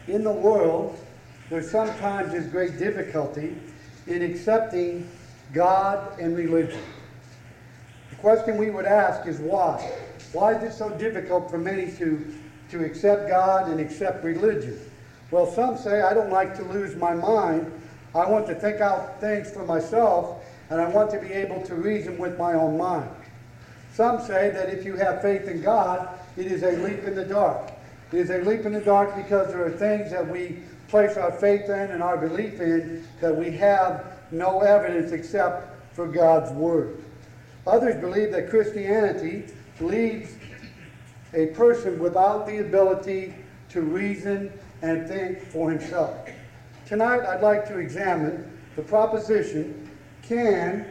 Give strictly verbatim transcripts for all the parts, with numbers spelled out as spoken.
in the world, there sometimes is great difficulty in accepting God and religion. The question we would ask is why? Why is it so difficult for many to, to accept God and accept religion? Well, some say, I don't like to lose my mind. I want to think out things for myself, and I want to be able to reason with my own mind. Some say that if you have faith in God, it is a leap in the dark. It is a leap in the dark because there are things that we place our faith in and our belief in that we have no evidence except for God's Word. Others believe that Christianity leaves a person without the ability to reason and think for himself. Tonight I'd like to examine the proposition, can,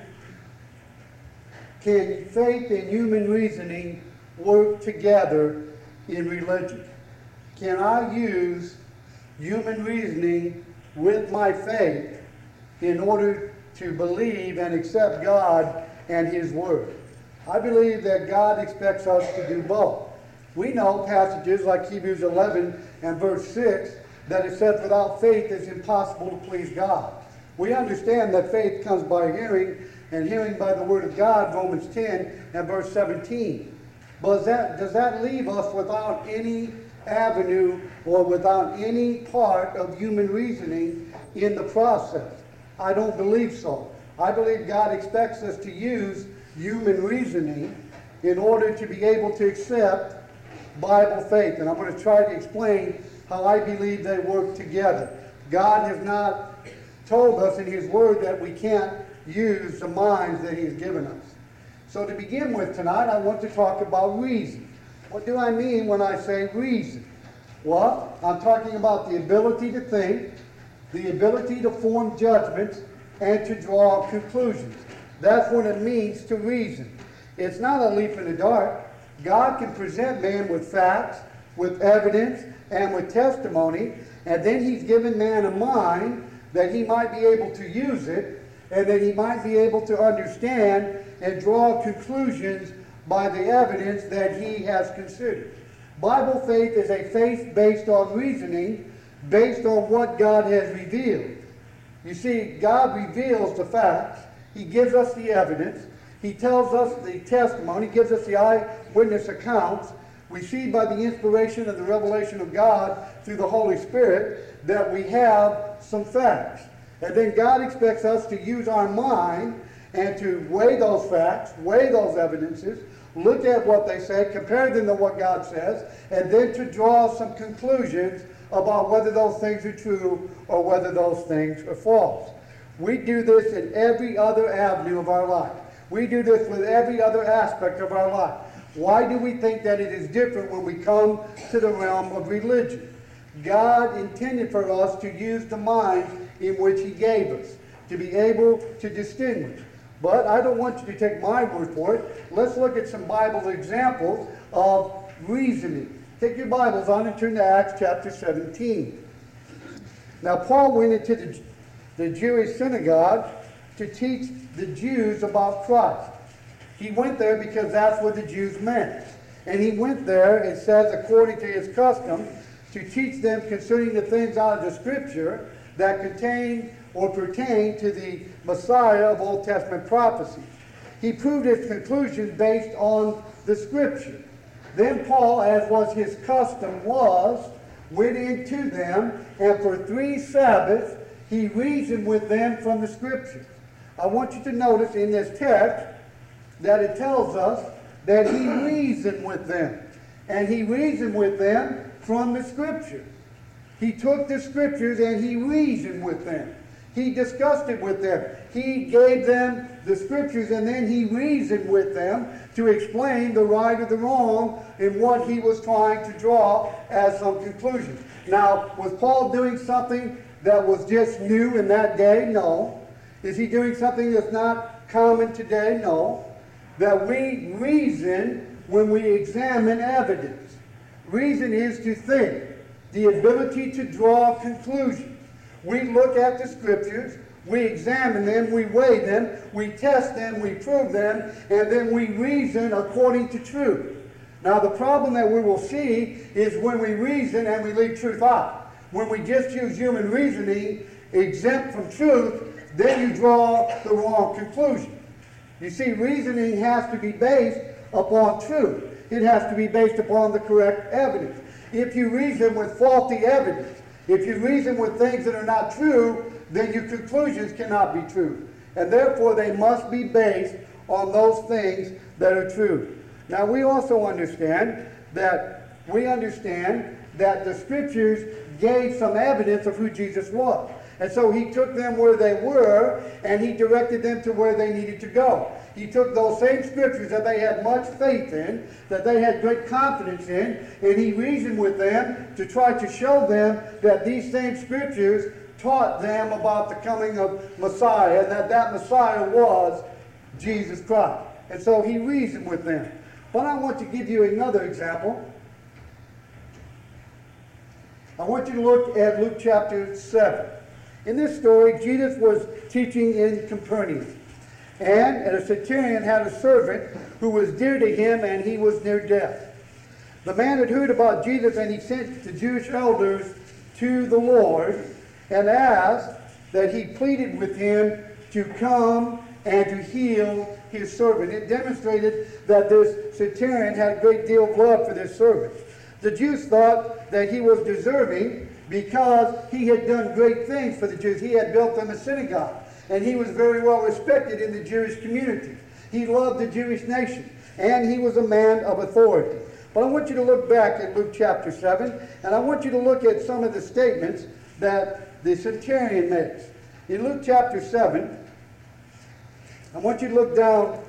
can faith and human reasoning work together in religion? Can I use human reasoning with my faith in order to believe and accept God and His Word? I believe that God expects us to do both. We know passages like Hebrews eleven and verse six that it says without faith it's impossible to please God. We understand that faith comes by hearing, and hearing by the Word of God, Romans ten and verse seventeen. But does that, does that leave us without any avenue or without any part of human reasoning in the process? I don't believe so. I believe God expects us to use human reasoning in order to be able to accept Bible faith. And I'm going to try to explain how I believe they work together. God has not told us in His Word that we can't use the minds that He has given us. So to begin with tonight, I want to talk about reason. What do I mean when I say reason? Well, I'm talking about the ability to think, the ability to form judgments, and to draw conclusions. That's what it means to reason. It's not a leap in the dark. God can present man with facts, with evidence, and with testimony, and then He's given man a mind that he might be able to use it, and that he might be able to understand and draw conclusions by the evidence that he has considered. Bible faith is a faith based on reasoning, based on what God has revealed. You see, God reveals the facts. He gives us the evidence. He tells us the testimony, gives us the eyewitness accounts. We see by the inspiration of the revelation of God through the Holy Spirit that we have some facts. And then God expects us to use our mind and to weigh those facts, weigh those evidences, look at what they say, compare them to what God says, and then to draw some conclusions about whether those things are true or whether those things are false. We do this in every other avenue of our life. We do this with every other aspect of our life. Why do we think that it is different when we come to the realm of religion? God intended for us to use the mind in which He gave us, to be able to distinguish. But I don't want you to take my word for it. Let's look at some Bible examples of reasoning. Take your Bibles on and turn to Acts chapter seventeen. Now, Paul went into the, the Jewish synagogue to teach the Jews about Christ. He went there because that's what the Jews meant. And he went there, it says, according to his custom, to teach them concerning the things out of the Scripture that contain or pertain to the Messiah of Old Testament prophecy. He proved his conclusions based on the Scripture. Then Paul, as was his custom was, went into them, and for three Sabbaths he reasoned with them from the Scripture. I want you to notice in this text that it tells us that he reasoned with them. And he reasoned with them from the Scripture. He took the Scriptures and he reasoned with them. He discussed it with them. He gave them the Scriptures and then he reasoned with them to explain the right or the wrong in what he was trying to draw as some conclusions. Now, was Paul doing something that was just new in that day? No. Is he doing something that's not common today? No. That we reason when we examine evidence. Reason is to think, the ability to draw conclusions. We look at the Scriptures, we examine them, we weigh them, we test them, we prove them, and then we reason according to truth. Now the problem that we will see is when we reason and we leave truth out. when we just use human reasoning exempt from truth, then you draw the wrong conclusion. You see, reasoning has to be based upon truth. It has to be based upon the correct evidence. If you reason with faulty evidence, if you reason with things that are not true, then your conclusions cannot be true. And therefore, they must be based on those things that are true. Now, we also understand that we understand that the Scriptures gave some evidence of who Jesus was. And so he took them where they were, and he directed them to where they needed to go. He took those same Scriptures that they had much faith in, that they had great confidence in, and he reasoned with them to try to show them that these same Scriptures taught them about the coming of Messiah, and that that Messiah was Jesus Christ. And so he reasoned with them. But I want to give you another example. I want you to look at Luke chapter seven. In this story, Jesus was teaching in Capernaum. And a centurion had a servant who was dear to him, and he was near death. The man had heard about Jesus, and he sent the Jewish elders to the Lord and asked that he pleaded with him to come and to heal his servant. It demonstrated that this centurion had a great deal of love for this servant. The Jews thought that he was deserving because he had done great things for the Jews. He had built them a synagogue, and he was very well respected in the Jewish community. He loved the Jewish nation, and he was a man of authority. But I want you to look back at Luke chapter seven, and I want you to look at some of the statements that the centurion makes. In Luke chapter seven, I want you to look down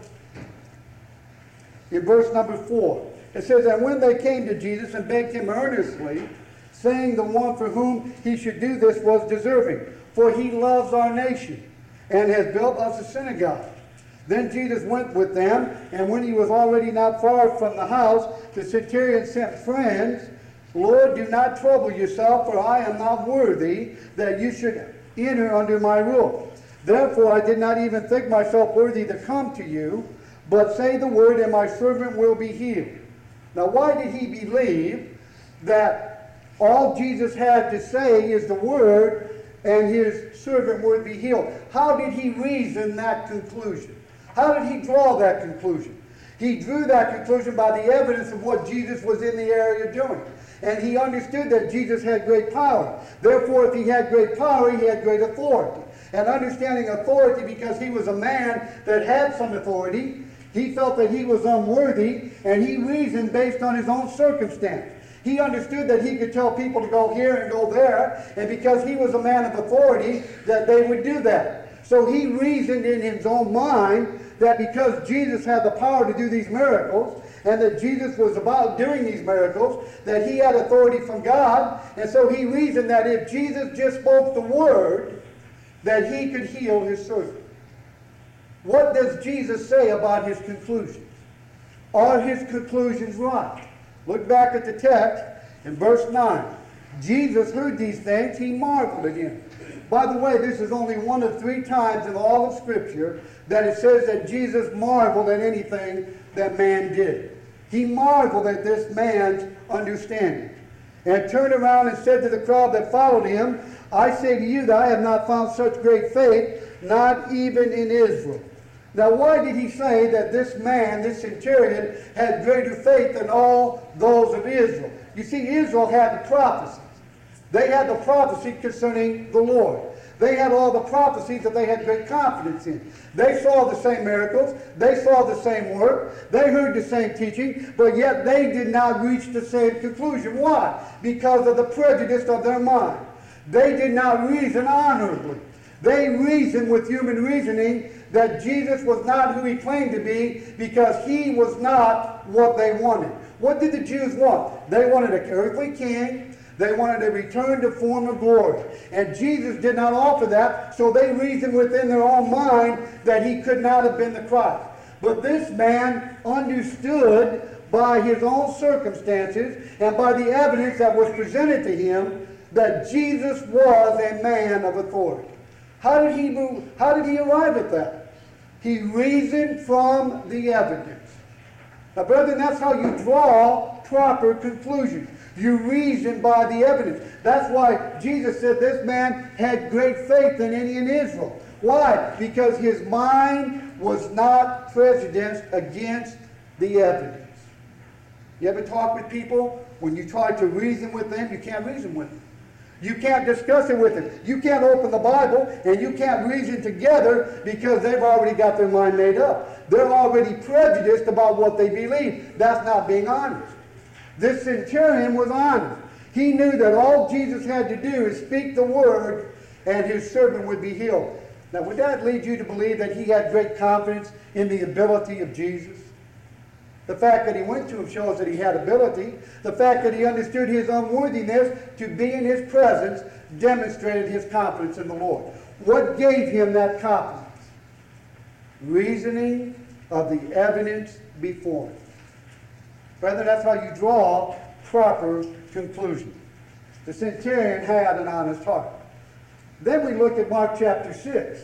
in verse number four. It says, "And when they came to Jesus and begged him earnestly, saying the one for whom he should do this was deserving, for he loves our nation, and has built us a synagogue. Then Jesus went with them, and when he was already not far from the house, the centurion sent friends, Lord, do not trouble yourself, for I am not worthy that you should enter under my roof. Therefore I did not even think myself worthy to come to you, but say the word, and my servant will be healed." Now, why did he believe that all Jesus had to say is the word, and his servant would be healed? How did he reason that conclusion? How did he draw that conclusion? He drew that conclusion by the evidence of what Jesus was in the area doing. And he understood that Jesus had great power. Therefore, if he had great power, he had great authority. And understanding authority, because he was a man that had some authority, he felt that he was unworthy, and he reasoned based on his own circumstance. He understood that he could tell people to go here and go there, and because he was a man of authority, that they would do that. So he reasoned in his own mind that because Jesus had the power to do these miracles, and that Jesus was about doing these miracles, that he had authority from God, and so he reasoned that if Jesus just spoke the word, that he could heal his servant. What does Jesus say about his conclusions? Are his conclusions right? Look back at the text in verse nine. Jesus heard these things, he marveled at him. By the way, this is only one of three times in all of Scripture that it says that Jesus marveled at anything that man did. He marveled at this man's understanding, and turned around and said to the crowd that followed him, I say to you that I have not found such great faith, not even in Israel. Now, why did he say that this man, this centurion, had greater faith than all those of Israel? You see, Israel had the prophecies. They had the prophecy concerning the Lord. They had all the prophecies that they had great confidence in. They saw the same miracles. They saw the same work. They heard the same teaching, but yet they did not reach the same conclusion. Why? Because of the prejudice of their mind. They did not reason honorably. They reasoned with human reasoning that Jesus was not who he claimed to be because he was not what they wanted. What did the Jews want? They wanted an earthly king. They wanted a return to former glory. And Jesus did not offer that, so they reasoned within their own mind that he could not have been the Christ. But this man understood by his own circumstances and by the evidence that was presented to him that Jesus was a man of authority. How did he move, how did he arrive at that? He reasoned from the evidence. Now, brethren, that's how you draw proper conclusions. You reason by the evidence. That's why Jesus said this man had great faith in any in Israel. Why? Because his mind was not prejudiced against the evidence. You ever talk with people, when you try to reason with them, you can't reason with them. You can't discuss it with them. You can't open the Bible and you can't reason together because they've already got their mind made up. They're already prejudiced about what they believe. That's not being honest. This centurion was honest. He knew that all Jesus had to do is speak the word and his servant would be healed. Now, would that lead you to believe that he had great confidence in the ability of Jesus? The fact that he went to him shows that he had ability. The fact that he understood his unworthiness to be in his presence demonstrated his confidence in the Lord. What gave him that confidence? Reasoning of the evidence before him. Brethren, that's how you draw proper conclusions. The centurion had an honest heart. Then we look at Mark chapter six.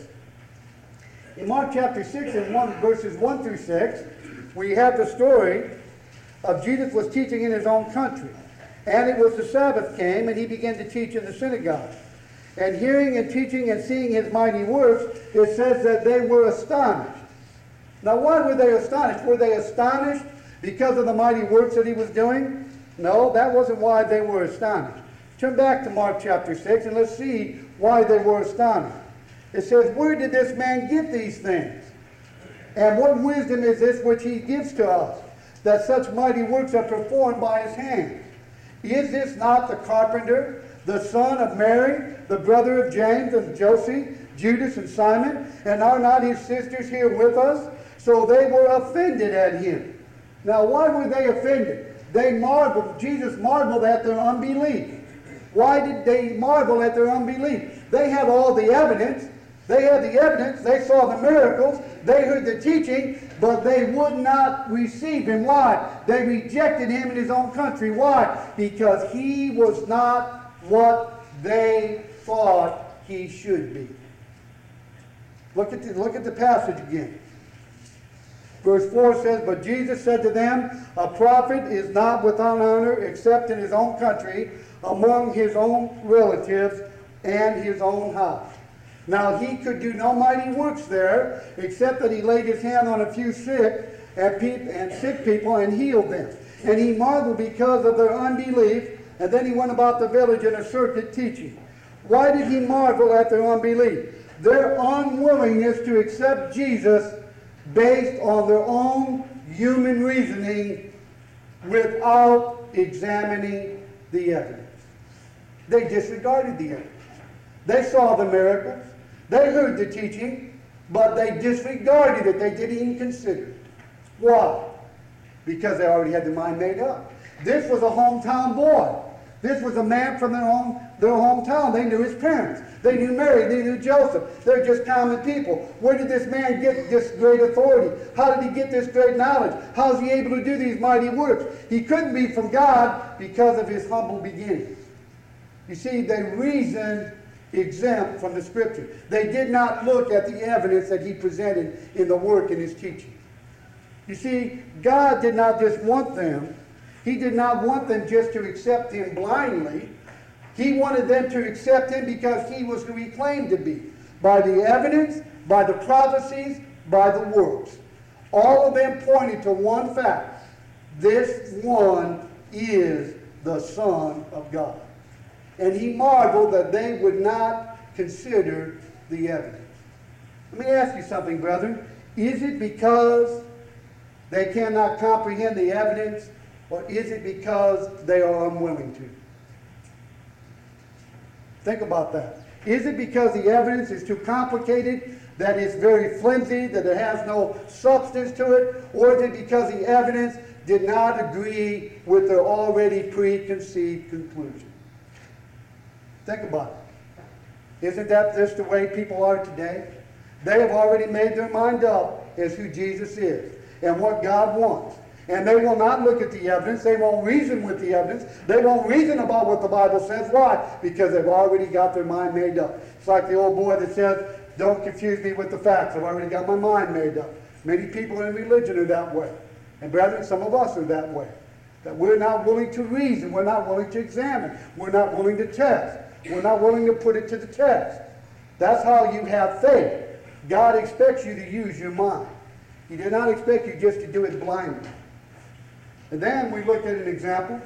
In Mark chapter six, in one, verses one through six, we have the story of Jesus was teaching in his own country. And it was the Sabbath came, and he began to teach in the synagogue. And hearing and teaching and seeing his mighty works, it says that they were astonished. Now, why were they astonished? Were they astonished because of the mighty works that he was doing? No, that wasn't why they were astonished. Turn back to Mark chapter six, and let's see why they were astonished. It says, where did this man get these things? And what wisdom is this which he gives to us, that such mighty works are performed by his hands? Is this not the carpenter, the son of Mary, the brother of James and Joseph, Judas and Simon? And are not his sisters here with us? So they were offended at him. Now, why were they offended? They marveled. Jesus marveled at their unbelief. Why did they marvel at their unbelief? They had all the evidence. They had the evidence. They saw the miracles. They heard the teaching, but they would not receive him. Why? They rejected him in his own country. Why? Because he was not what they thought he should be. Look at the, look at the passage again. Verse four says, but Jesus said to them, a prophet is not without honor except in his own country, among his own relatives, and his own house. Now he could do no mighty works there, except that he laid his hand on a few sick and, peop and sick people and healed them. And he marveled because of their unbelief, and then he went about the village in a circuit teaching. Why did he marvel at their unbelief? Their unwillingness to accept Jesus based on their own human reasoning without examining the evidence. They disregarded the evidence. They saw the miracles. They heard the teaching, but they disregarded it. They didn't even consider it. Why? Because they already had their mind made up. This was a hometown boy. This was a man from their home, their hometown. They knew his parents. They knew Mary. They knew Joseph. They're just common people. Where did this man get this great authority? How did he get this great knowledge? How is he able to do these mighty works? He couldn't be from God because of his humble beginnings. You see, they reasoned exempt from the Scripture. They did not look at the evidence that he presented in the work and his teaching. You see, God did not just want them. He did not want them just to accept him blindly. He wanted them to accept him because he was who he claimed to be. By the evidence, by the prophecies, by the works. All of them pointed to one fact. This one is the Son of God. And he marveled that they would not consider the evidence. Let me ask you something, brethren. Is it because they cannot comprehend the evidence, or is it because they are unwilling to? Think about that. Is it because the evidence is too complicated, that it's very flimsy, that it has no substance to it, or is it because the evidence did not agree with their already preconceived conclusion? Think about it. Isn't that just the way people are today? They have already made their mind up as who Jesus is and what God wants. And they will not look at the evidence. They won't reason with the evidence. They won't reason about what the Bible says. Why? Because they've already got their mind made up. It's like the old boy that says, don't confuse me with the facts. I've already got my mind made up. Many people in religion are that way. And brethren, some of us are that way. That we're not willing to reason, we're not willing to examine, we're not willing to test, we're not willing to put it to the test. That's how you have faith. God expects you to use your mind. He did not expect you just to do it blindly. And then we looked at an example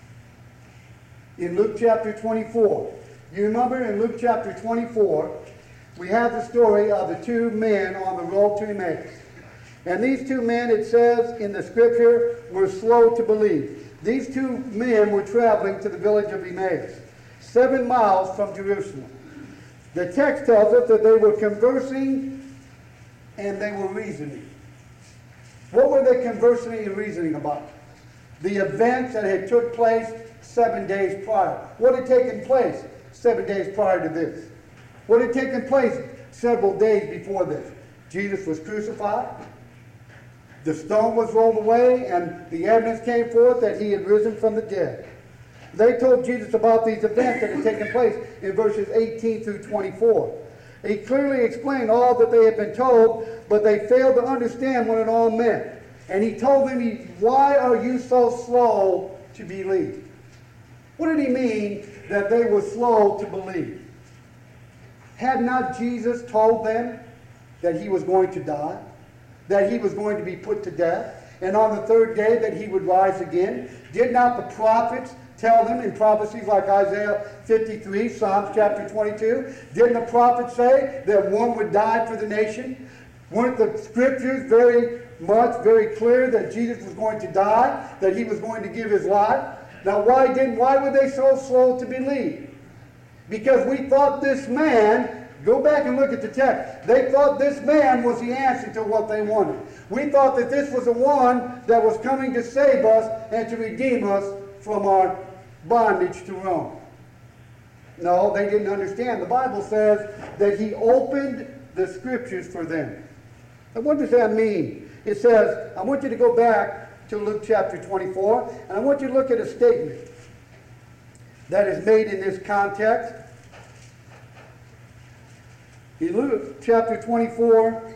in Luke chapter twenty-four. You remember in Luke chapter twenty-four, we have the story of the two men on the road to Emmaus. And these two men, it says in the scripture, were slow to believe. These two men were traveling to the village of Emmaus, seven miles from Jerusalem. The text tells us that they were conversing and they were reasoning. What were they conversing and reasoning about? The events that had took place seven days prior. What had taken place seven days prior to this? What had taken place several days before this? Jesus was crucified. The stone was rolled away, and the evidence came forth that he had risen from the dead. They told Jesus about these events that had taken place in verses eighteen through twenty-four. He clearly explained all that they had been told, but they failed to understand what it all meant. And he told them, why are you so slow to believe? What did he mean that they were slow to believe? Had not Jesus told them that he was going to die? That he was going to be put to death? And on the third day that he would rise again? Did not the prophets tell them in prophecies like Isaiah fifty-three, Psalms chapter twenty-two? Didn't the prophets say that one would die for the nation? Weren't the scriptures very much, very clear that Jesus was going to die, that he was going to give his life? Now why didn't, why were they so slow to believe? Because we thought this man, go back and look at the text, they thought this man was the answer to what they wanted. We thought that this was the one that was coming to save us and to redeem us from our bondage to Rome. No, they didn't understand. The Bible says that he opened the scriptures for them. And what does that mean? It says, I want you to go back to Luke chapter twenty-four, and I want you to look at a statement that is made in this context. In Luke chapter twenty-four,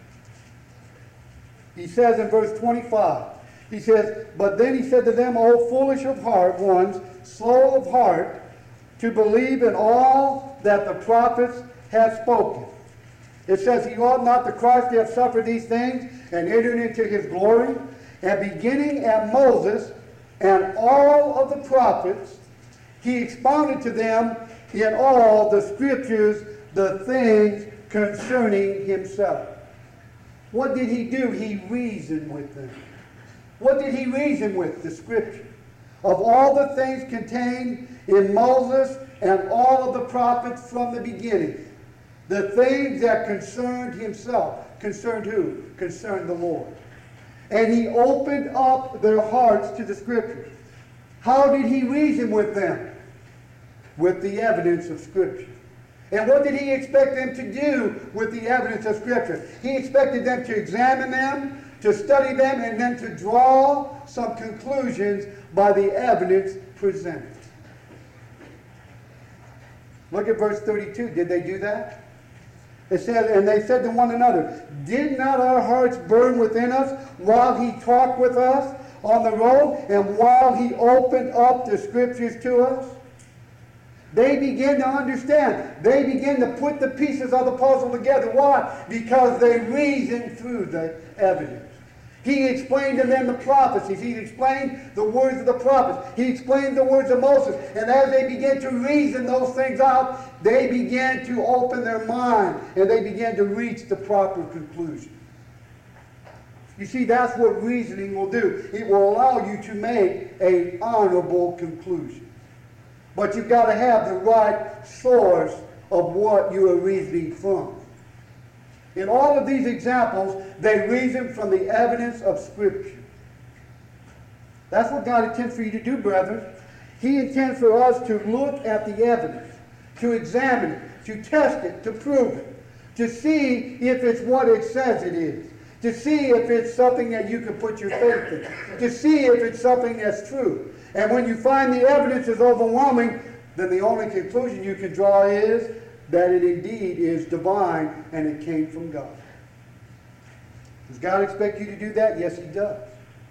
he says in verse twenty-five, he says, but then he said to them, O foolish of heart ones, slow of heart, to believe in all that the prophets have spoken. It says, he ought not the Christ to have suffered these things and entered into his glory. And beginning at Moses and all of the prophets, he expounded to them in all the scriptures the things concerning himself. What did he do? He reasoned with them. What did he reason with? The scripture. Of all the things contained in Moses and all of the prophets from the beginning. The things that concerned himself. Concerned who? Concerned the Lord. And he opened up their hearts to the scriptures. How did he reason with them? With the evidence of scripture. And what did he expect them to do with the evidence of scripture? He expected them to examine them, to study them, and then to draw some conclusions by the evidence presented. Look at verse thirty-two. Did they do that? It says, and they said to one another, did not our hearts burn within us while he talked with us on the road and while he opened up the scriptures to us? They begin to understand. They begin to put the pieces of the puzzle together. Why? Because they reasoned through the evidence. He explained to them the prophecies. He explained the words of the prophets. He explained the words of Moses. And as they began to reason those things out, they began to open their mind and they began to reach the proper conclusion. You see, that's what reasoning will do. It will allow you to make an honorable conclusion. But you've got to have the right source of what you are reasoning from. In all of these examples, they reason from the evidence of Scripture. That's what God intends for you to do, brethren. He intends for us to look at the evidence, to examine it, to test it, to prove it, to see if it's what it says it is, to see if it's something that you can put your faith in, to see if it's something that's true. And when you find the evidence is overwhelming, then the only conclusion you can draw is that it indeed is divine and it came from God. Does God expect you to do that? Yes, he does.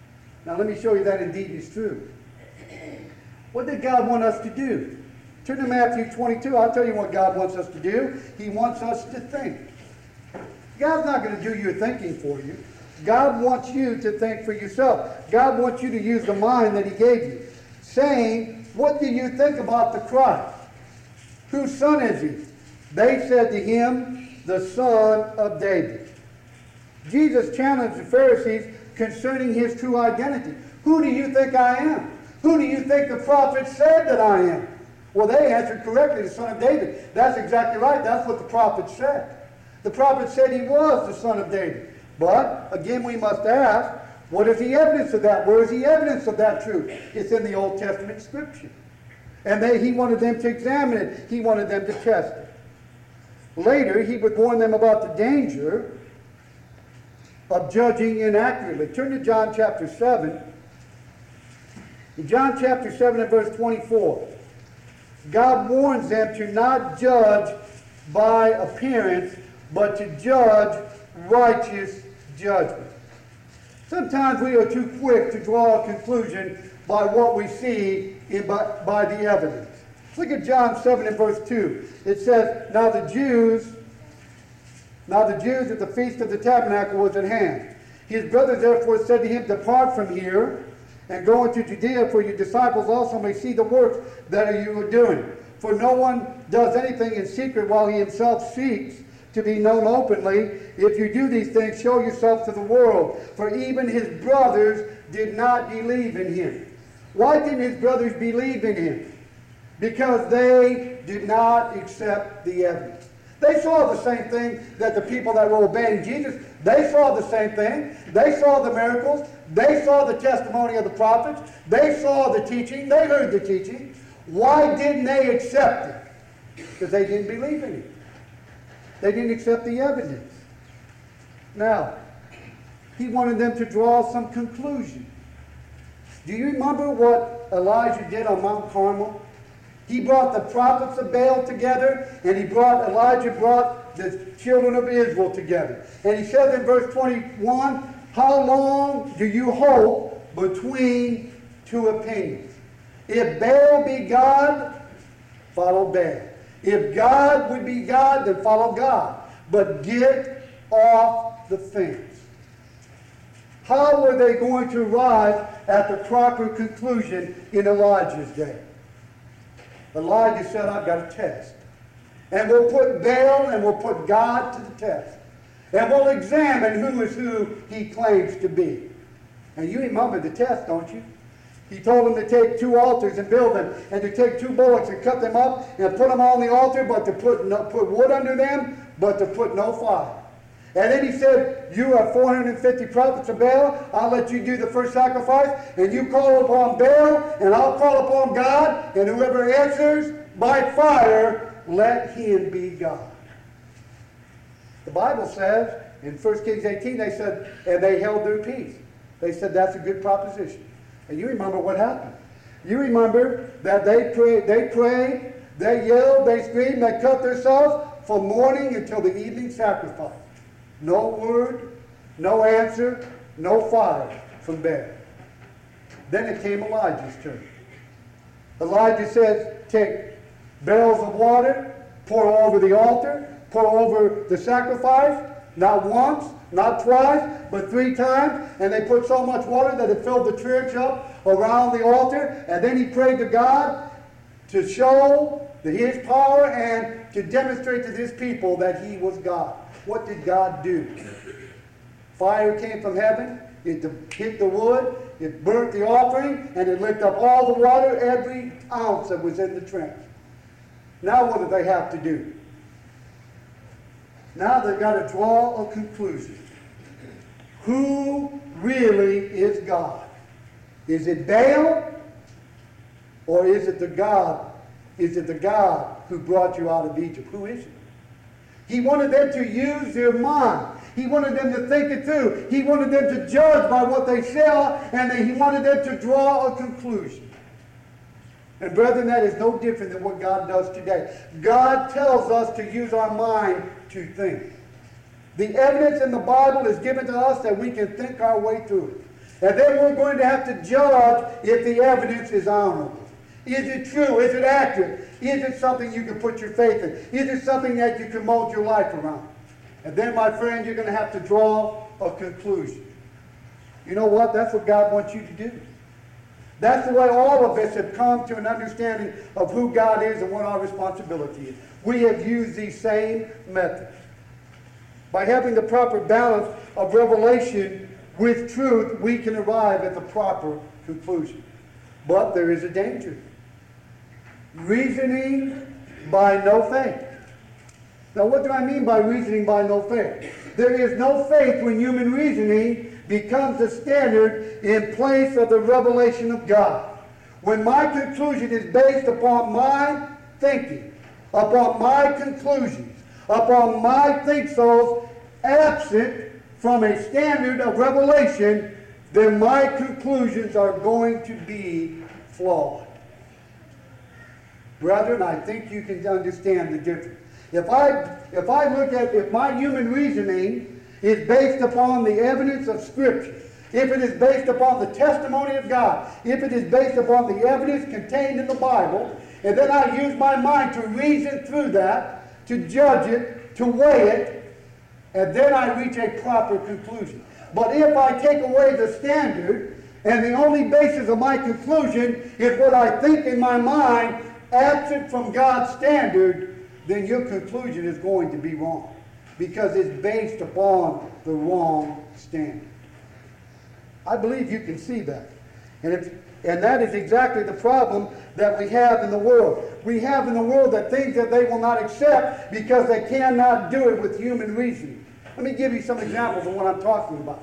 Now let me show you that indeed is true. What did God want us to do? Turn to Matthew twenty-two. I'll tell you what God wants us to do. He wants us to think. God's not going to do your thinking for you. God wants you to think for yourself. God wants you to use the mind that he gave you. Saying, what do you think about the Christ? Whose son is he? They said to him, the son of David. Jesus challenged the Pharisees concerning his true identity. Who do you think I am? Who do you think the prophet said that I am? Well, they answered correctly, the son of David. That's exactly right. That's what the prophet said. The prophet said he was the son of David. But, again, we must ask, what is the evidence of that? Where is the evidence of that truth? It's in the Old Testament Scripture. And they, he wanted them to examine it. He wanted them to test it. Later, he would warn them about the danger of judging inaccurately. Turn to John chapter seven. In John chapter seven and verse twenty-four, God warns them to not judge by appearance, but to judge righteous judgment. Sometimes we are too quick to draw a conclusion by what we see in, by, by the evidence. Look at John seven and verse two. It says, Now the Jews, now the Jews at the feast of the tabernacle was at hand. His brothers therefore said to him, Depart from here, and go into Judea, for your disciples also may see the works that you are doing. For no one does anything in secret while he himself seeks to be known openly. If you do these things, show yourself to the world. For even his brothers did not believe in him. Why didn't his brothers believe in him? Because they did not accept the evidence. They saw the same thing that the people that were obeying Jesus, they saw the same thing. They saw the miracles. They saw the testimony of the prophets. They saw the teaching. They heard the teaching. Why didn't they accept it? Because they didn't believe in it. They didn't accept the evidence. Now, he wanted them to draw some conclusion. Do you remember what Elijah did on Mount Carmel? He brought the prophets of Baal together, and he brought, Elijah brought the children of Israel together. And he says in verse twenty-one, How long do you hold between two opinions? If Baal be God, follow Baal. If God would be God, then follow God. But get off the fence. How were they going to arrive at the proper conclusion in Elijah's day? Elijah said, I've got a test. And we'll put Baal and we'll put God to the test. And we'll examine who is who he claims to be. And you remember the test, don't you? He told them to take two altars and build them, and to take two bullocks and cut them up and put them on the altar, but to put, no, put wood under them, but to put no fire. And then he said, you have four hundred fifty prophets of Baal. I'll let you do the first sacrifice, and you call upon Baal, and I'll call upon God, and whoever answers by fire, let him be God. The Bible says, in First Kings eighteen, they said, and they held their peace. They said, that's a good proposition. And you remember what happened. You remember that they prayed, they prayed, they yelled, they screamed, they cut themselves from morning until the evening sacrifice. No word, no answer, no fire from Baal. Then it came Elijah's turn. Elijah says, take barrels of water, pour over the altar, pour over the sacrifice, not once, not twice, but three times. And they put so much water that it filled the church up around the altar. And then he prayed to God to show his power and to demonstrate to his people that he was God. What did God do? Fire came from heaven. It hit the wood. It burnt the offering. And it licked up all the water, every ounce that was in the trench. Now what do they have to do? Now they've got to draw a conclusion. Who really is God? Is it Baal? Or is it the God? Is it the God who brought you out of Egypt? Who is it? He wanted them to use their mind. He wanted them to think it through. He wanted them to judge by what they saw, and then he wanted them to draw a conclusion. And brethren, that is no different than what God does today. God tells us to use our mind to think. The evidence in the Bible is given to us that we can think our way through it. And then we're going to have to judge if the evidence is honorable. Is it true? Is it accurate? Is it something you can put your faith in? Is it something that you can mold your life around? And then, my friend, you're going to have to draw a conclusion. You know what? That's what God wants you to do. That's the way all of us have come to an understanding of who God is and what our responsibility is. We have used these same methods. By having the proper balance of revelation with truth, we can arrive at the proper conclusion. But there is a danger. Reasoning by no faith. Now, what do I mean by reasoning by no faith? There is no faith when human reasoning becomes the standard in place of the revelation of God. When my conclusion is based upon my thinking, upon my conclusions, upon my think-sos, absent from a standard of revelation, then my conclusions are going to be flawed. Brethren, I think you can understand the difference. If I, if I look at, if my human reasoning is based upon the evidence of Scripture, if it is based upon the testimony of God, if it is based upon the evidence contained in the Bible, and then I use my mind to reason through that, to judge it, to weigh it, and then I reach a proper conclusion. But if I take away the standard, and the only basis of my conclusion is what I think in my mind, absent from God's standard, then your conclusion is going to be wrong, because it's based upon the wrong standard. I believe you can see that. And, if, and that is exactly the problem that we have in the world. We have in the world that things that they will not accept because they cannot do it with human reasoning. Let me give you some examples of what I'm talking about.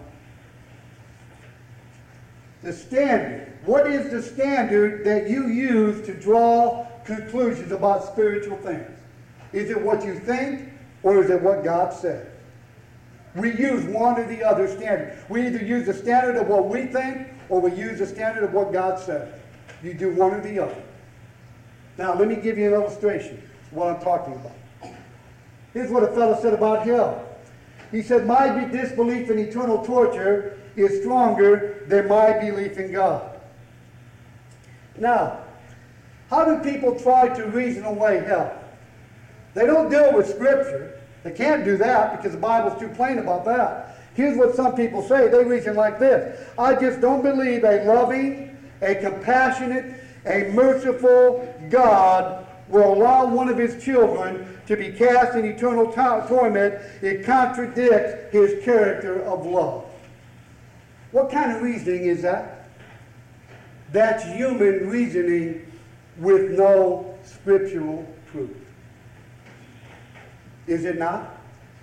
The standard. What is the standard that you use to draw conclusions about spiritual things? Is it what you think, or is it what God said? We use one or the other standard. We either use the standard of what we think, or we use the standard of what God said. You do one or the other. Now, let me give you an illustration of what I'm talking about. Here's what a fellow said about hell. He said, my disbelief in eternal torture is stronger than my belief in God. Now, how do people try to reason away hell? They don't deal with Scripture. They can't do that because the Bible's too plain about that. Here's what some people say. They reason like this. I just don't believe a loving, a compassionate, a merciful God will allow one of his children to be cast in eternal to- torment. It contradicts his character of love. What kind of reasoning is that? That's human reasoning with no scriptural proof. Is it not?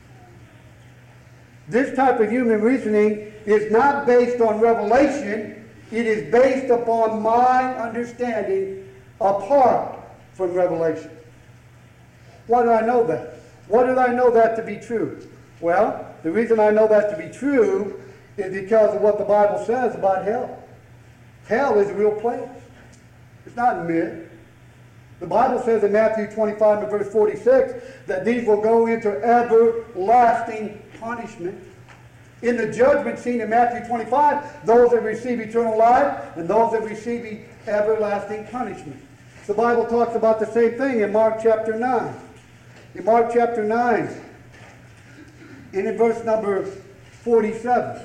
This type of human reasoning is not based on revelation. It is based upon my understanding apart from revelation. Why do I know that? Why did I know that to be true? Well, the reason I know that to be true is because of what the Bible says about hell. Hell is a real place. It's not a myth. The Bible says in Matthew twenty-five and verse forty-six that these will go into everlasting punishment. In the judgment scene in Matthew twenty-five, those that receive eternal life and those that receive everlasting punishment. The Bible talks about the same thing in Mark chapter nine. In Mark chapter nine, and in verse number forty-seven.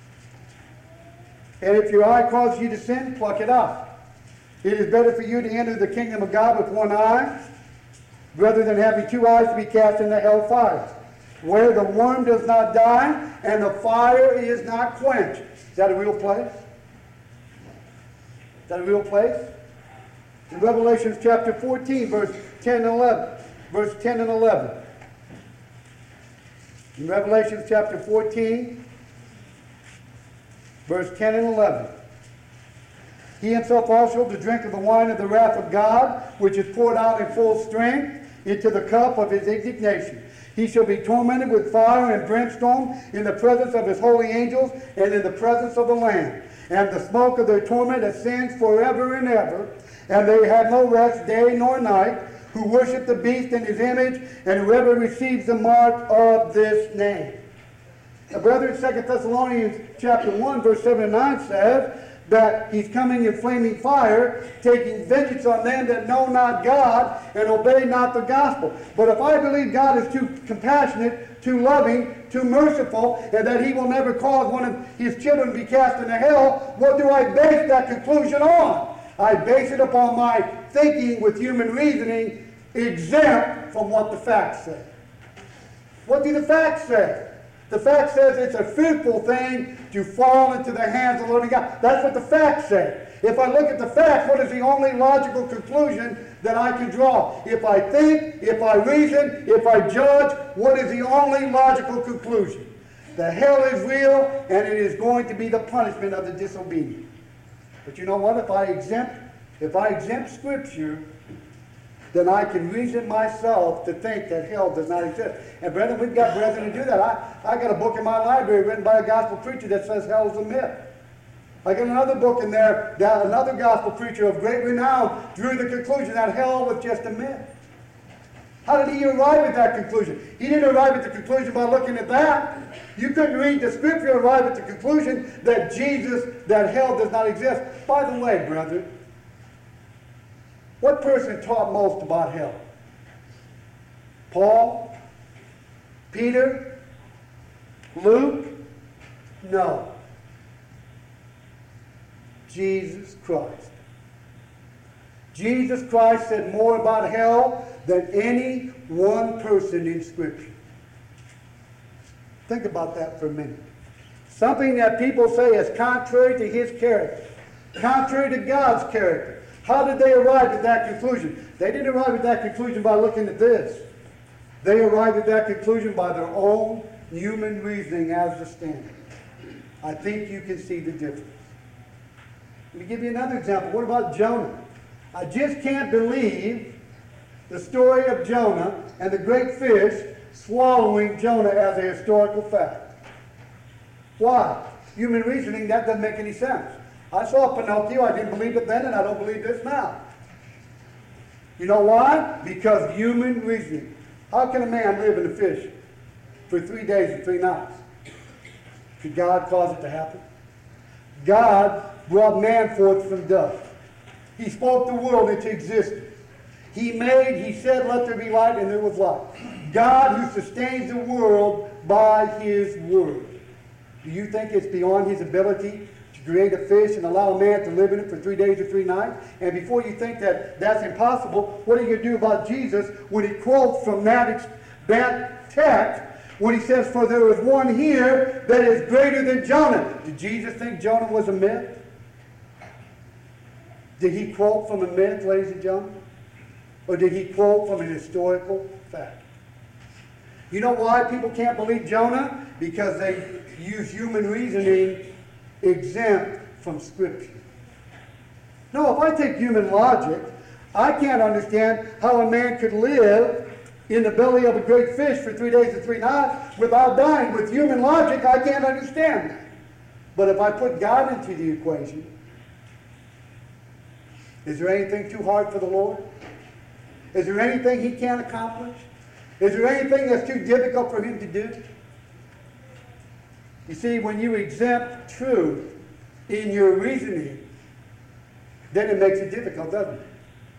And if your eye causes you to sin, pluck it out. It is better for you to enter the kingdom of God with one eye, rather than having two eyes to be cast into hell fire, where the worm does not die and the fire is not quenched. Is that a real place? Is that a real place? In Revelation chapter fourteen, verse ten and eleven. Verse ten and eleven. In Revelation chapter fourteen, verse ten and eleven. He himself also to drink of the wine of the wrath of God, which is poured out in full strength into the cup of his indignation. He shall be tormented with fire and brimstone in the presence of his holy angels and in the presence of the Lamb. And the smoke of their torment ascends forever and ever. And they have no rest day nor night, who worship the beast in his image, and whoever receives the mark of this name. The brethren, Second Thessalonians chapter one, verse seven and nine says that he's coming in flaming fire, taking vengeance on them that know not God and obey not the gospel. But if I believe God is too compassionate, too loving, too merciful, and that he will never cause one of his children to be cast into hell, what do I base that conclusion on? I base it upon my thinking with human reasoning, exempt from what the facts say. What do the facts say? The fact says it's a fearful thing to fall into the hands of the living God. That's what the facts say. If I look at the facts, what is the only logical conclusion that I can draw? If I think, if I reason, if I judge, what is the only logical conclusion? The hell is real, and it is going to be the punishment of the disobedient. But you know what? If I exempt, if I exempt Scripture, then I can reason myself to think that hell does not exist. And brethren, we've got brethren to do that. I, I got a book in my library written by a gospel preacher that says hell is a myth. I got another book in there that another gospel preacher of great renown drew the conclusion that hell was just a myth. How did he arrive at that conclusion? He didn't arrive at the conclusion by looking at that. You couldn't read the Scripture and arrive at the conclusion that Jesus, that hell does not exist. By the way, brethren, what person taught most about hell? Paul? Peter? Luke? No. Jesus Christ. Jesus Christ said more about hell than any one person in Scripture. Think about that for a minute. Something that people say is contrary to his character, contrary to God's character. How did they arrive at that conclusion? They didn't arrive at that conclusion by looking at this. They arrived at that conclusion by their own human reasoning as the standard. I think you can see the difference. Let me give you another example. What about Jonah? I just can't believe the story of Jonah and the great fish swallowing Jonah as a historical fact. Why? Human reasoning, that doesn't make any sense. I saw Pinocchio, I didn't believe it then, and I don't believe this now. You know why? Because human reasoning. How can a man live in a fish for three days and three nights? Could God cause it to happen? God brought man forth from dust. He spoke the world into existence. He made, he said, let there be light, and there was light. God who sustains the world by his word. Do you think it's beyond his ability to create a fish and allow a man to live in it for three days or three nights? And before you think that that's impossible, what are you going to do about Jesus when he quotes from that, that text when he says, for there is one here that is greater than Jonah? Did Jesus think Jonah was a myth? Did he quote from a myth, ladies and gentlemen? Or did he quote from a historical fact? You know why people can't believe Jonah? Because they use human reasoning exempt from Scripture. No, if I take human logic, I can't understand how a man could live in the belly of a great fish for three days and three nights without dying. With human logic, I can't understand that. But if I put God into the equation, is there anything too hard for the Lord? Is there anything he can't accomplish? Is there anything that's too difficult for him to do? You see, when you exempt truth in your reasoning, then it makes it difficult, doesn't it?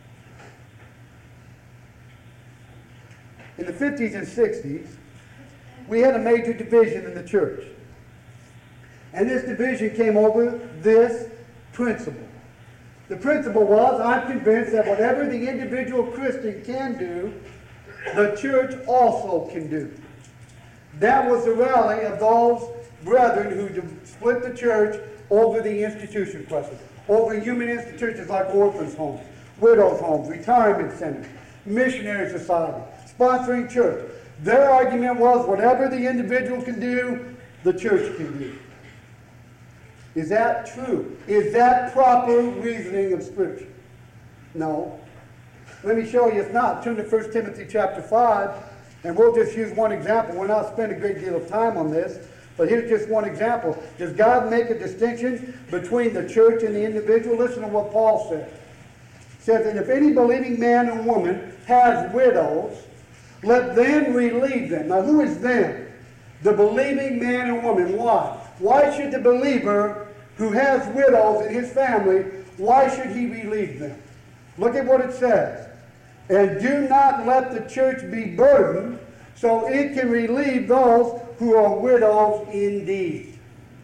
In the fifties and sixties, we had a major division in the church. And this division came over this principle. The principle was, I'm convinced that whatever the individual Christian can do, the church also can do. That was the rally of those brethren who split the church over the institution question, over human institutions like orphans' homes, widows' homes, retirement centers, missionary society, sponsoring church. Their argument was whatever the individual can do, the church can do. Is that true? Is that proper reasoning of Scripture? No. Let me show you it's not. Turn to First Timothy chapter five, and we'll just use one example. We'll not spend a great deal of time on this, but here's just one example. Does God make a distinction between the church and the individual? Listen to what Paul said. He says that if any believing man or woman has widows, let them relieve them. Now, who is them? the believing man and woman. Why? Why should the believer who has widows in his family, why should he relieve them? Look at what it says. And do not let the church be burdened, so it can relieve those who are widows indeed.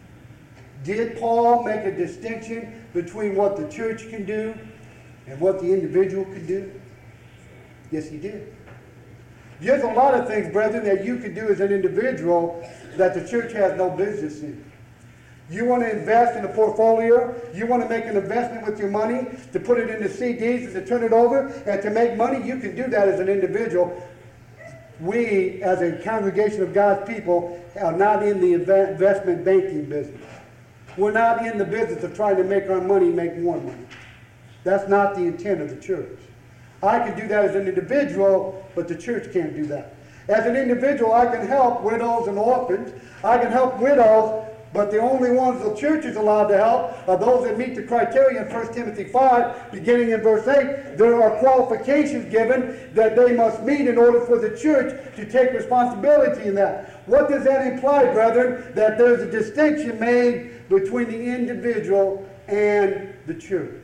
Did Paul make a distinction between what the church can do and what the individual can do? Yes, he did. There's a lot of things, brethren, that you can do as an individual that the church has no business in. You want to invest in a portfolio, you want to make an investment with your money, to put it into C Ds and to turn it over and to make money, you can do that as an individual. We, as a congregation of God's people, are not in the investment banking business. We're not in the business of trying to make our money make more money. That's not the intent of the church. I can do that as an individual, but the church can't do that. As an individual, I can help widows and orphans. I can help widows, but the only ones the church is allowed to help are those that meet the criteria in First Timothy five, beginning in verse eight. There are qualifications given that they must meet in order for the church to take responsibility in that. What does that imply, brethren? That there's a distinction made between the individual and the church.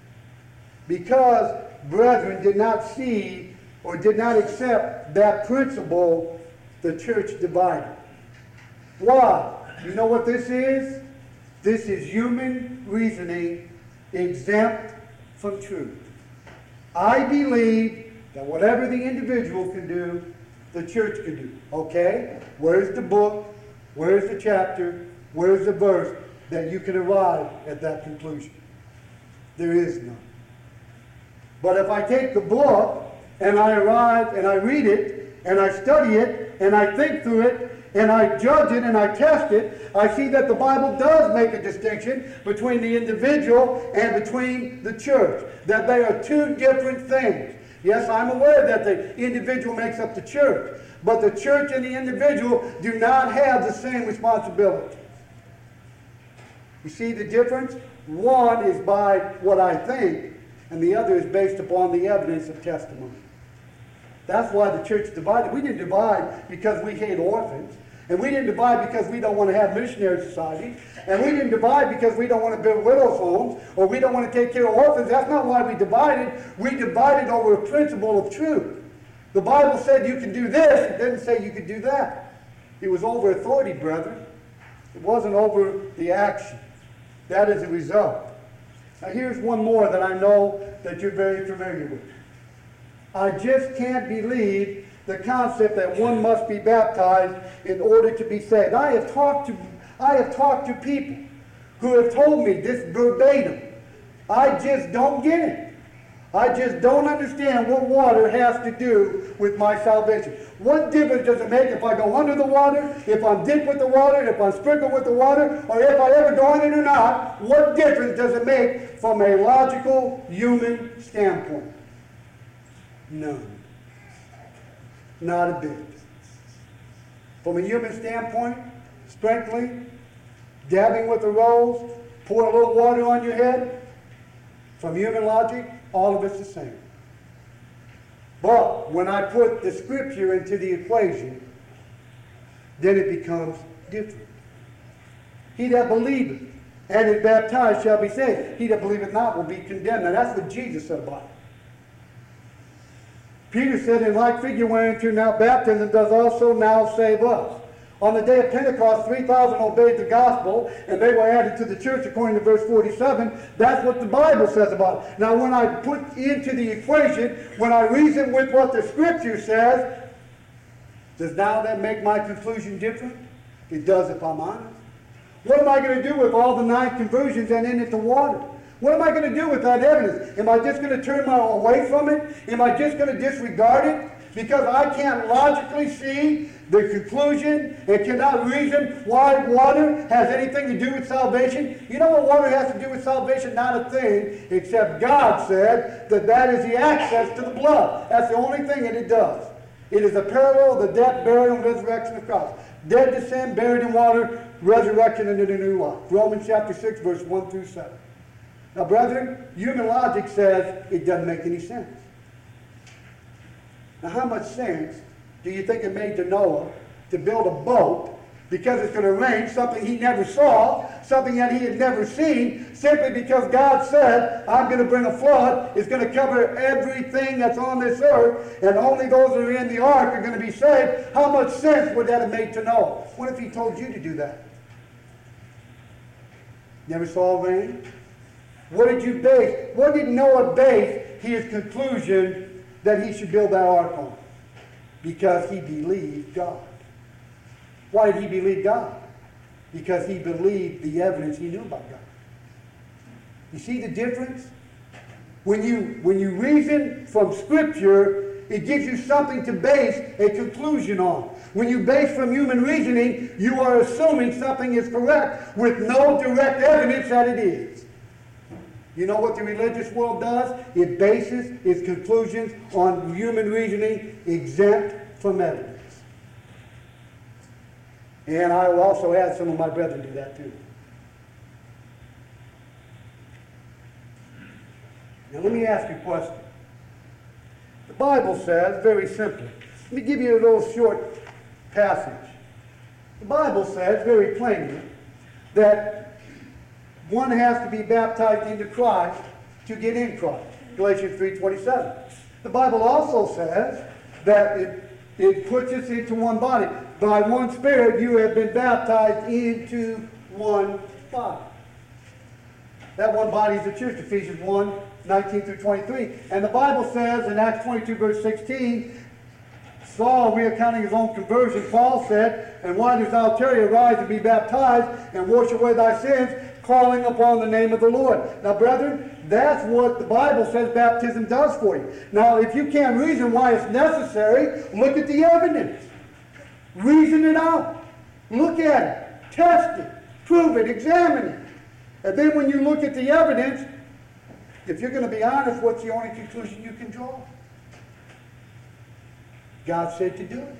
Because brethren did not see or did not accept that principle, the church divided. Why? You know what this is? This is human reasoning exempt from truth. I believe that whatever the individual can do, the church can do. Okay? Where's the book? Where's the chapter? Where's the verse that you can arrive at that conclusion? There is none. But if I take the book and I arrive and I read it and I study it and I think through it and I judge it and I test it, I see that the Bible does make a distinction between the individual and between the church. That they are two different things. Yes, I'm aware that the individual makes up the church, but the church and the individual do not have the same responsibility. You see the difference? One is by what I think, and the other is based upon the evidence of testimony. That's why the church divided. We didn't divide because we hate orphans. And we didn't divide because we don't want to have missionary societies. And we didn't divide because we don't want to build widows' homes or we don't want to take care of orphans. That's not why we divided. We divided over a principle of truth. The Bible said you can do this. It didn't say you could do that. It was over authority, brethren. It wasn't over the action. That is the result. Now here's one more that I know that you're very familiar with. I just can't believe the concept that one must be baptized in order to be saved. I have talked to, I have talked to people who have told me this verbatim. I just don't get it. I just don't understand what water has to do with my salvation. What difference does it make if I go under the water, if I'm dipped with the water, if I'm sprinkled with the water, or if I ever go in it or not? What difference does it make from a logical human standpoint? None. Not a bit. From a human standpoint, sprinkling, dabbing with a rose, pour a little water on your head, from human logic, all of it's the same. But when I put the scripture into the equation, then it becomes different. He that believeth and is baptized shall be saved. He that believeth not will be condemned. Now that's what Jesus said about it. Peter said, in like figure whereunto now baptism does also now save us. On the day of Pentecost, three thousand obeyed the gospel, and they were added to the church according to verse forty-seven. That's what the Bible says about it. Now, when I put into the equation, when I reason with what the Scripture says, does now that make my conclusion different? It does if I'm honest. What am I going to do with all the nine conversions and in it the water? What am I going to do with that evidence? Am I just going to turn my away from it? Am I just going to disregard it? Because I can't logically see the conclusion and cannot reason why water has anything to do with salvation. You know what water has to do with salvation? Not a thing, except God said that that is the access to the blood. That's the only thing that it does. It is a parallel of the death, burial, and resurrection of Christ. Dead to sin, buried in water, resurrection into the new life. Romans chapter six, verse one through seven. Now, brethren, human logic says it doesn't make any sense. Now, how much sense do you think it made to Noah to build a boat because it's going to rain, something he never saw, something that he had never seen, simply because God said, I'm going to bring a flood. It's going to cover everything that's on this earth, and only those that are in the ark are going to be saved. How much sense would that have made to Noah? What if he told you to do that? Never saw rain? What did you base? What did Noah base his conclusion that he should build that ark on? Because he believed God. Why did he believe God? Because he believed the evidence he knew about God. You see the difference? When you, when you reason from Scripture, it gives you something to base a conclusion on. When you base from human reasoning, you are assuming something is correct with no direct evidence that it is. You know what the religious world does? It bases its conclusions on human reasoning exempt from evidence. And I will also add some of my brethren do that too. Now let me ask you a question. The Bible says, very simply, let me give you a little short passage. The Bible says very plainly that one has to be baptized into Christ to get in Christ. Galatians three twenty-seven. The Bible also says that it, it puts us into one body. By one Spirit you have been baptized into one body. That one body is the church, Ephesians one, nineteen through twenty-three. And the Bible says in Acts twenty-two, verse sixteen, Saul, recounting his own conversion, Paul said, and why dost thou tarry? Arise and be baptized, and wash away thy sins, calling upon the name of the Lord. Now, brethren, that's what the Bible says baptism does for you. Now, if you can't reason why it's necessary, look at the evidence. Reason it out. Look at it. Test it. Prove it. Examine it. And then when you look at the evidence, if you're going to be honest, what's the only conclusion you can draw? God said to do it.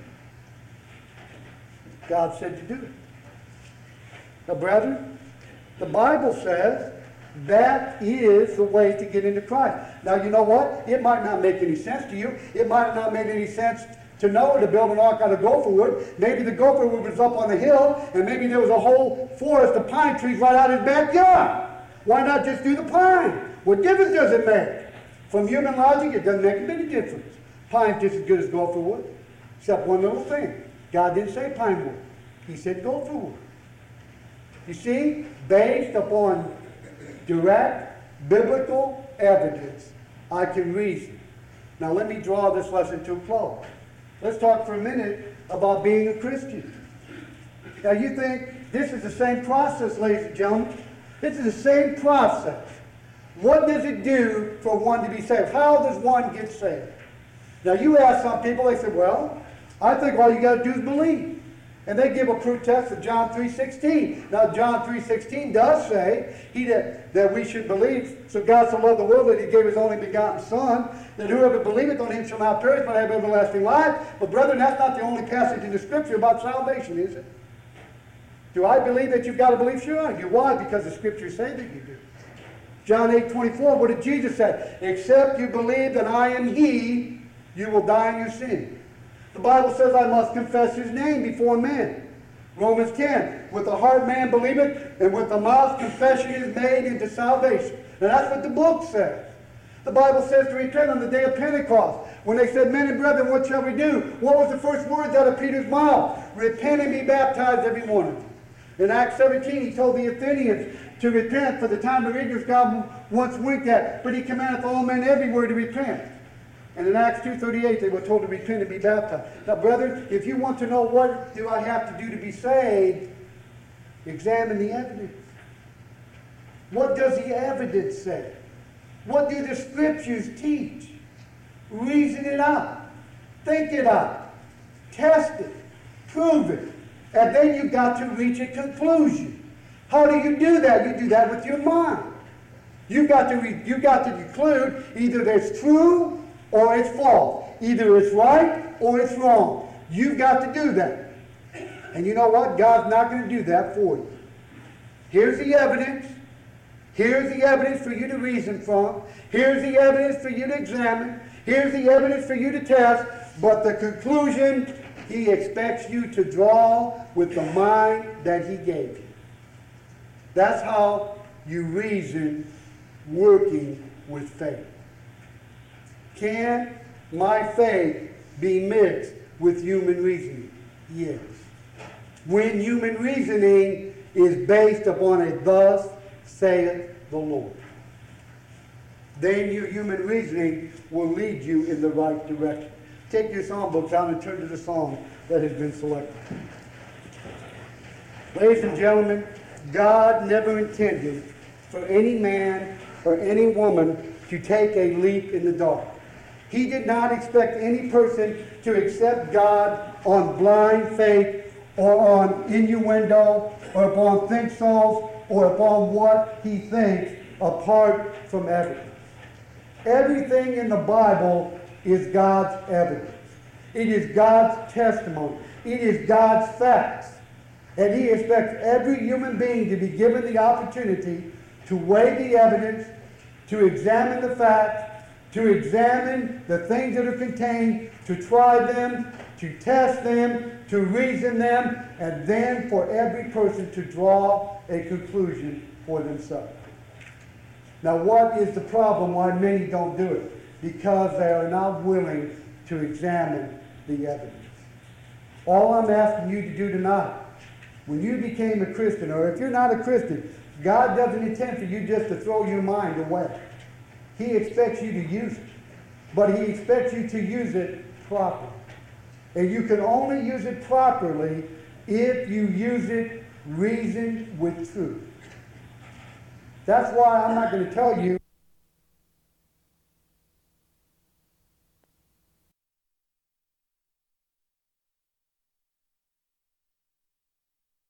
God said to do it. Now, brethren, the Bible says that is the way to get into Christ. Now, you know what? It might not make any sense to you. It might not make any sense to Noah to build an ark out of gopher wood. Maybe the gopher wood was up on the hill, and maybe there was a whole forest of pine trees right out his backyard. Why not just do the pine? What difference does it make? From human logic, it doesn't make any difference. Pine's just as good as gopher wood, except one little thing. God didn't say pine wood. He said gopher wood. You see, based upon direct biblical evidence, I can reason. Now let me draw this lesson to a close. Let's talk for a minute about being a Christian. Now you think this is the same process, ladies and gentlemen. This is the same process. What does it do for one to be saved? How does one get saved? Now you ask some people, they say, well, I think all you got to do is believe. And they give a proof text of John three sixteen. Now John three sixteen does say he that, that we should believe. So God so loved the world that he gave his only begotten Son, that whoever believeth on him shall not perish but have everlasting life. But brethren, that's not the only passage in the Scripture about salvation, is it? Do I believe that you've got to believe? Sure I do. Why? Because the Scriptures say that you do. John eight twenty-four, what did Jesus say? Except you believe that I am he, you will die in your sin. The Bible says I must confess his name before men. Romans ten, with the heart man believeth, and with the mouth confession is made into salvation. And that's what the book says. The Bible says to repent on the day of Pentecost. When they said, men and brethren, what shall we do? What was the first words out of Peter's mouth? Repent and be baptized, every one of you. In Acts seventeen, he told the Athenians to repent, for the time of ignorance God once winked at, but he commandeth all men everywhere to repent. And in Acts two thirty-eight, they were told to repent and be baptized. Now, brethren, if you want to know what do I have to do to be saved, examine the evidence. What does the evidence say? What do the Scriptures teach? Reason it out. Think it out. Test it. Prove it. And then you've got to reach a conclusion. How do you do that? You do that with your mind. You've got to, re- you've got to conclude either it's true or it's false. Either it's right or it's wrong. You've got to do that. And you know what? God's not going to do that for you. Here's the evidence. Here's the evidence for you to reason from. Here's the evidence for you to examine. Here's the evidence for you to test. But the conclusion He expects you to draw with the mind that he gave you. That's how you reason working with faith. Can my faith be mixed with human reasoning? Yes. When human reasoning is based upon a thus saith the Lord, then your human reasoning will lead you in the right direction. Take your song books out and turn to the song that has been selected. Ladies and gentlemen, God never intended for any man or any woman to take a leap in the dark. He did not expect any person to accept God on blind faith or on innuendo or upon think souls or upon what he thinks apart from evidence. Everything in the Bible is God's evidence. It is God's testimony. It is God's facts. And he expects every human being to be given the opportunity to weigh the evidence, to examine the facts, to examine the things that are contained, to try them, to test them, to reason them, and then for every person to draw a conclusion for themselves. Now, what is the problem why many don't do it? Because they are not willing to examine the evidence. All I'm asking you to do tonight, when you became a Christian, or if you're not a Christian, God doesn't intend for you just to throw your mind away. He expects you to use it. But he expects you to use it properly. And you can only use it properly if you use it reasoned with truth. That's why I'm not going to tell you